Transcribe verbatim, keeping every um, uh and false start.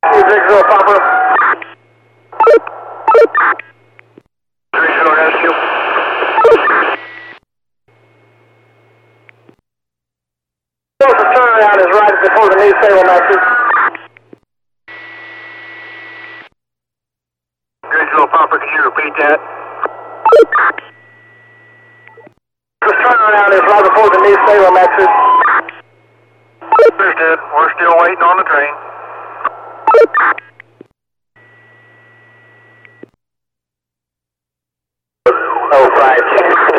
Zero Papa. Three zero rescue. Closest turnaround is right before the new Salem exit. Zero Papa, can you repeat that? Closest turnaround is right before the new Salem exit. Understood. We're still waiting on the train. Oh, five, ten.